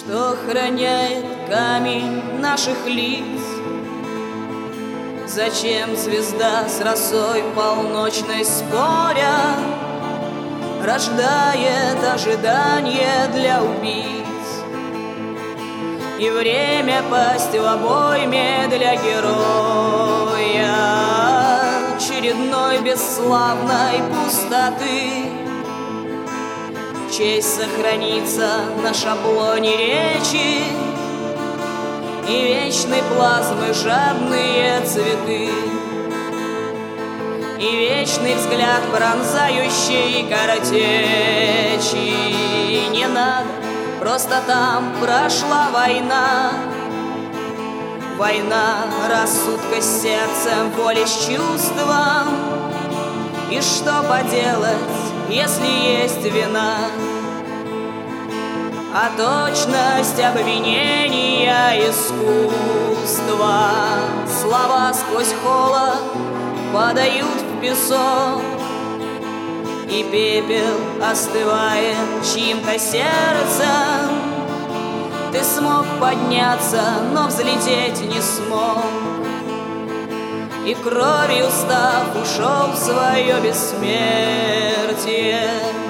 Что охраняет камень наших лиц? Зачем звезда с росой полночной споря рождает ожидание для убийц? И время пасть в обойме для героя очередной бесславной пустоты. Честь сохранится на шаблоне речи и вечной плазмы жадные цветы, и вечный взгляд пронзающий картечи. Не надо, просто там прошла война, война рассудка с сердцем, воли с чувством. И что поделать, если есть вина? А точность обвинения искусства. Слова сквозь холод падают в песок, и пепел остывает чьим-то сердцем. Ты смог подняться, но взлететь не смог, и кровью став ушел в свое бессмертие.